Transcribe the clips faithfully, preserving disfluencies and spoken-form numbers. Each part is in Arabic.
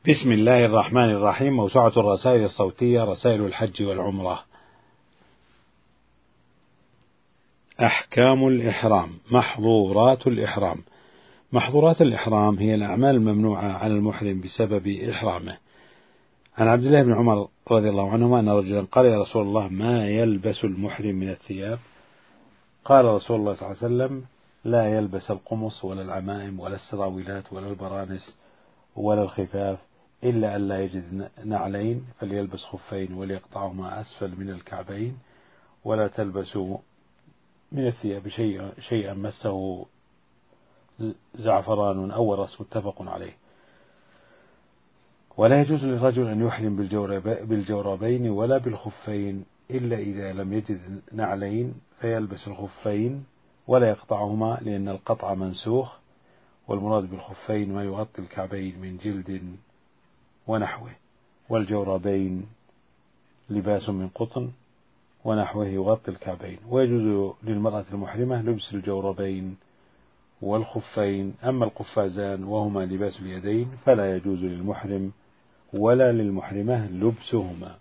بسم الله الرحمن الرحيم. موسوعة الرسائل الصوتية رسائل الحج والعمرة. أحكام الإحرام. محظورات الإحرام. محظورات الإحرام هي الأعمال الممنوعة على المحرم بسبب إحرامه. عن عبد الله بن عمر رضي الله عنهما أن رجلا قال: يا رسول الله، ما يلبس المحرم من الثياب؟ قال رسول الله صلى الله عليه وسلم: لا يلبس القمص ولا العمائم ولا السراويلات ولا البرانس ولا الخفاف، إلا أن لا يجد نعلين فليلبس خفين وليقطعهما أسفل من الكعبين، ولا تلبسوا من الثياب شيئا, شيئا مسه زعفران أو ورس، متفق عليه. ولا يجوز للرجل أن يحرم بالجوربين ولا بالخفين إلا إذا لم يجد نعلين فيلبس الخفين ولا يقطعهما، لأن القطع منسوخ، والمراد بالخفين ما يغطي الكعبين من جلد ونحوه، والجوربين لباس من قطن ونحوه يغطي الكعبين. ويجوز للمرأة المحرمة لبس الجوربين والخفين. أما القفازان وهما لباس اليدين فلا يجوز للمحرم ولا للمحرمة لبسهما.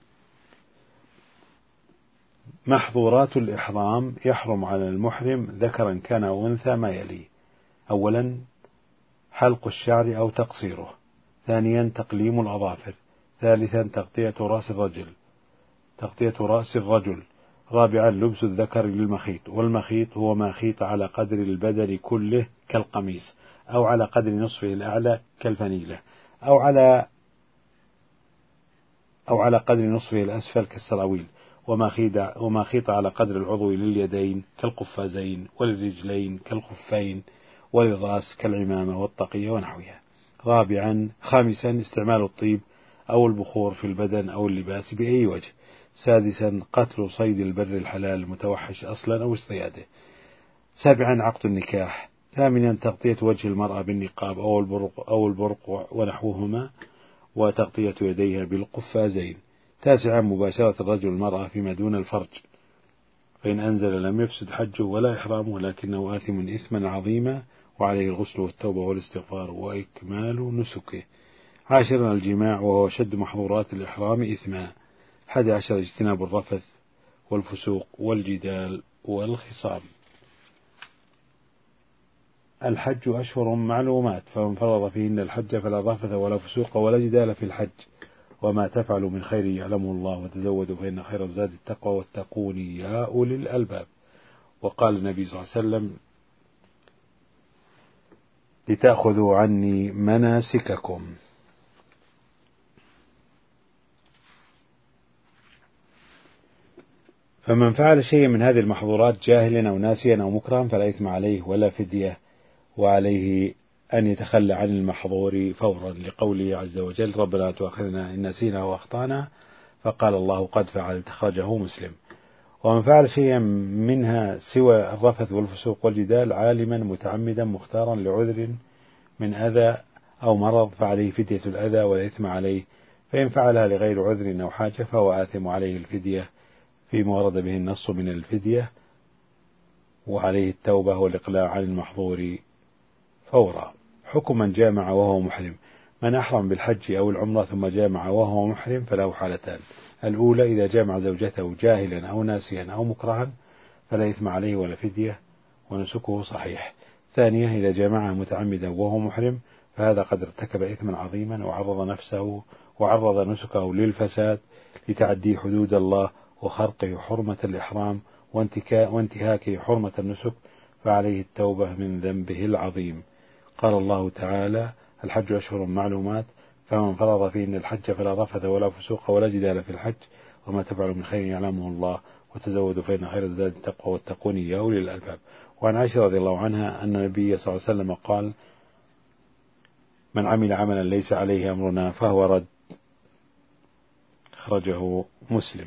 محظورات الإحرام. يحرم على المحرم ذكرا كان أو أنثى ما يلي: أولا حلق الشعر أو تقصيره، ثانيا تقليم الأظافر، ثالثا تغطية رأس الرجل تغطية رأس الرجل رابعا لبس الذكر للمخيط، والمخيط هو ما خيط على قدر البدن كله كالقميص، أو على قدر نصفه الأعلى كالفنيلة، أو على أو على قدر نصفه الأسفل كالسراويل، وما خيط وما خيط على قدر العضو لليدين كالقفازين، وللرجلين كالخفين، وللرأس كالعمامة والطاقية ونحوها. رابعا خامسا استعمال الطيب أو البخور في البدن أو اللباس بأي وجه. سادسا قتل صيد البر الحلال المتوحش أصلا أو اصطياده. سابعا عقد النكاح. ثامنا تغطية وجه المرأة بالنقاب أو البرق أو البرق ونحوهما، وتغطية يديها بالقفازين. تاسعا مباشرة الرجل المرأة فيما دون الفرج، فإن أنزل لم يفسد حجه ولا إحرامه، ولكنه آثم إثما عظيما، وعليه الغسل والتوبة والاستغفار وإكمال نسكه. عاشرا الجماع، وهو شد محظورات الإحرام إثما. حادي عشر اجتناب الرفث والفسوق والجدال والخصام. الحج أشهر معلومات، فمن فرض فيهن الحج فلا رفث ولا فسوق ولا جدال في الحج، وما تفعلوا من خير يعلمه الله، وتزودوا فإن خير الزاد التقوى واتقون يا أولي الألباب. وقال النبي صلى الله عليه وسلم: لتأخذوا عني مناسككم. فمن فعل شيئا من هذه المحظورات جاهلا أو ناسيا أو مكرها فلا إثم عليه ولا فدية، وعليه أن يتخلى عن المحظور فورا، لقوله عز وجل: ربنا لا تؤاخذنا إن نسينا وأخطأنا، فقال الله: قد فعلت، أخرجه مسلم. ومن فعل شيئا منها سوى الرفث والفسوق والجدال عالما متعمدا مختارا لعذر من أذى أو مرض فعليه فدية الأذى ولا إثم عليه، فإن فعلها لغير عذر أو حاجة فهو آثم عليه الفدية فيما ورد به النص من الفدية، وعليه التوبة والإقلاع عن المحظور فورا. حكم من جامع وهو محرم. من أحرم بالحج أو العمرة ثم جامع وهو محرم فله حالتان: الأولى إذا جامع زوجته جاهلا أو ناسيا أو مكرها فلا إثم عليه ولا فدية ونسكه صحيح. ثانية إذا جامعها متعمدا وهو محرم فهذا قد ارتكب إثما عظيما وعرض نفسه وعرض نسكه للفساد لتعدي حدود الله وخرقه حرمة الإحرام وانتهاكه حرمة النسك، فعليه التوبة من ذنبه العظيم. قال الله تعالى: الحج أشهر معلومات، فمن فرض فيهن الحج فلا رفث ولا فسوق ولا جدال في الحج، وما تفعلوا من خير يعلمه الله، وتزودوا فإن خير الزاد التقوى واتقون يا أولي الألباب. وعن عائشة رضي الله عنها أن النبي صلى الله عليه وسلم قال: من عمل عملا ليس عليه أمرنا فهو رد، أخرجه مسلم.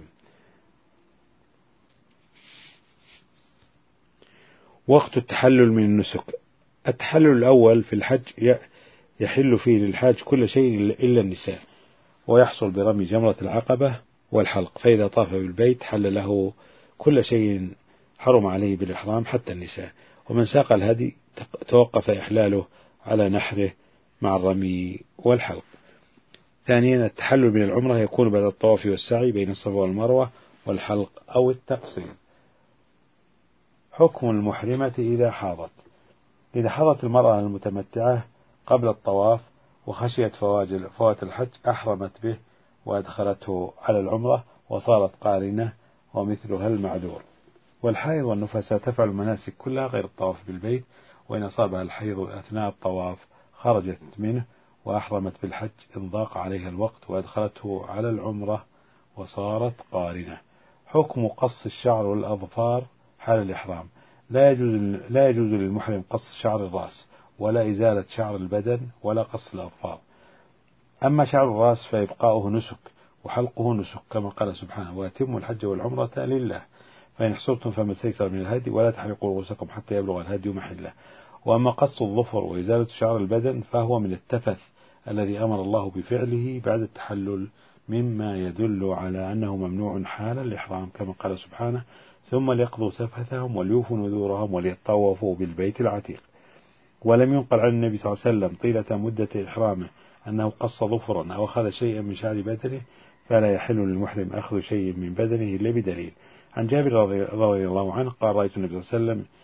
وقت التحلل من النسك. التحلل الأول في الحج يحل فيه للحاج كل شيء إلا النساء، ويحصل برمي جمرة العقبة والحلق، فإذا طاف بالبيت حل له كل شيء حرم عليه بالإحرام حتى النساء. ومن ساق الهدي توقف إحلاله على نحره مع الرمي والحلق. ثانيا التحلل من العمرة يكون بعد الطواف والسعي بين الصفا والمروة والحلق أو التقصير. حكم المحرمة إذا حاضت. إذا حاضت المرأة المتمتعة قبل الطواف وخشيت فوات الحج أحرمت به وأدخلته على العمرة وصارت قارنة ومثلها المعذور. والحائض والنفساء تفعل المناسك كلها غير الطواف بالبيت، وإن أصابها الحيض أثناء الطواف خرجت منه وأحرمت بالحج إن ضاق عليها الوقت وأدخلته على العمرة وصارت قارنة. حكم قص الشعر والأظفار حال الإحرام. لا يجوز لا يجوز للمحرم قص شعر الرأس ولا إزالة شعر البدن ولا قص الأظفار. أما شعر الرأس فإبقاؤه نسك وحلقه نسك كما قال سبحانه: وأتموا الحج والعمرة لله فإن حصرتم فما استيسر من الهدي ولا تحلقوا رؤوسكم حتى يبلغ الهدي محله. وأما قص الظفر وإزالة شعر البدن فهو من التفث الذي أمر الله بفعله بعد التحلل، مما يدل على أنه ممنوع حال الإحرام كما قال سبحانه: ثم ليقضوا تفثهم وليوفوا نذورهم وليطوفوا بالبيت العتيق. ولم ينقل عن النبي صلى الله عليه وسلم طيلة مدة إحرامه أنه قص ظفرا أو أخذ شيئا من شعر بدنه، فلا يحل للمحرم أخذ شيء من بدنه إلا بدليل. عن جابر رضي الله عنه قال: رأيت النبي صلى الله عليه وسلم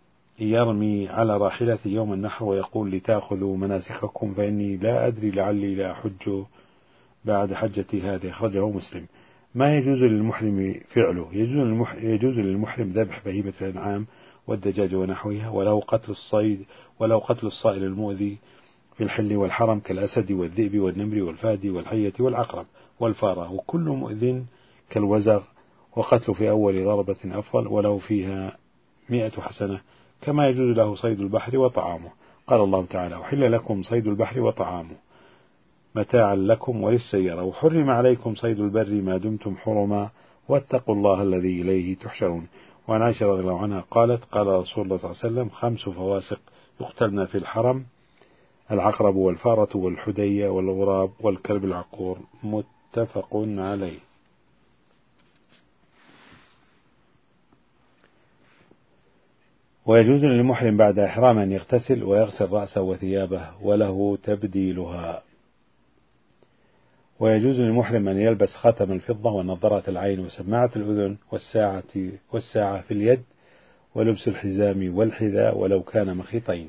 يرمي على راحلته يوم النحر ويقول: لتأخذوا مناسككم فإني لا أدري لعلي لا أحج بعد حجتي هذه. أخرجه مسلم. ما يجوز للمحرم فعله: يجوز للمحرم ذبح بهيمة الأنعام والدجاج ونحوها، وله قتل الصيد وله قتل الصائل المؤذي في الحل والحرم كالأسد والذئب والنمر والفهد والحية والعقرب والفارة وكل مؤذ كالوزغ، وقتله في أول ضربة أفضل وله فيها مئة حسنة. كما يجوز له صيد البحر وطعامه. قال الله تعالى: أحل لكم صيد البحر وطعامه متاعا لكم وللسيارة، وحرم عليكم صيد البر ما دمتم حرما واتقوا الله الذي إليه تحشرون. وعن عائشة رضي الله عنها قالت: قال رسول الله صلى الله عليه وسلم: خمس فواسق يقتلن في الحرم: العقرب والفارة والحدية والغراب والكلب العقور. متفق عليه. ويجوز للمحرم بعد إحرام أن يغتسل ويغسل رأسه وثيابه وله تبديلها. ويجوز للمحرم أن يلبس خاتم الفضة ونظارة العين وسماعة الأذن والساعة والساعة في اليد ولبس الحزام والحذاء ولو كان مخيطين.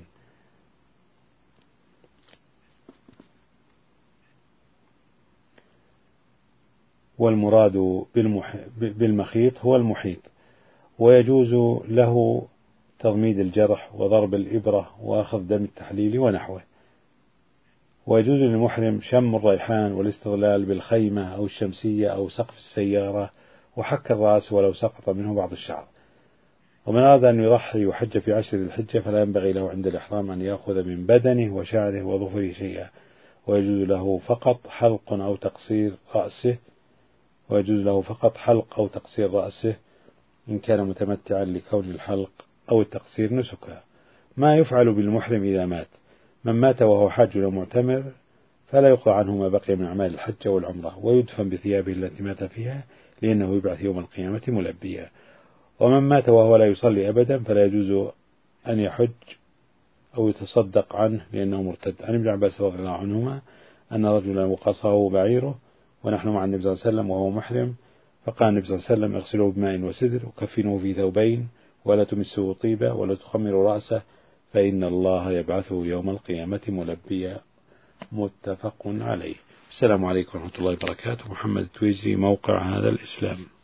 والمراد بالمخيط هو المحيط. ويجوز له تضميد الجرح وضرب الإبرة وأخذ دم التحليل ونحوه. ويجوز للمحرم شم الريحان والاستظلال بالخيمة أو الشمسية أو سقف السيارة وحك الرأس ولو سقط منه بعض الشعر. ومن أراد أن يضحي وحج في عشر ذي الحجة فلا ينبغي له عند الإحرام أن يأخذ من بدنه وشعره وظفره شيئا. ويجوز له فقط حلق أو تقصير رأسه ويجوز له فقط حلق أو تقصير رأسه إن كان متمتعا لكون الحلق أو التقصير نسكا. ما يفعل بالمحرم إذا مات: من مات وهو حاج أو معتمر فلا يقضى عنه ما بقي من أعمال الحج والعمرة، ويدفن بثيابه التي مات فيها لأنه يبعث يوم القيامة ملبيا. ومن مات وهو لا يصلي أبدا فلا يجوز أن يحج أو يتصدق عنه لأنه مرتد. عن ابن عباس رضي الله عنهما أن رجلا وقصه بعيره ونحن مع النبي صلى الله عليه وسلم وهو محرم، فقال النبي صلى الله عليه وسلم: اغسلوه بماء وسدر وكفنوه في ثوبين ولا تمسوه طيبا ولا تخمروا رأسه فإن الله يبعثه يوم القيامة ملبيا. متفق عليه. السلام عليكم ورحمة الله وبركاته. محمد التويجري، موقع هذا الإسلام.